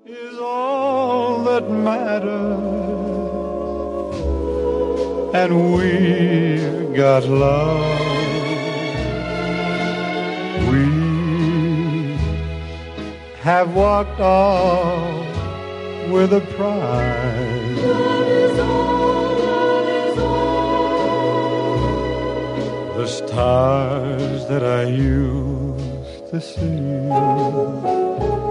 is all that matters, and we've got love. We have walked off with a prize. Love is all, love is all. The stars that I used to see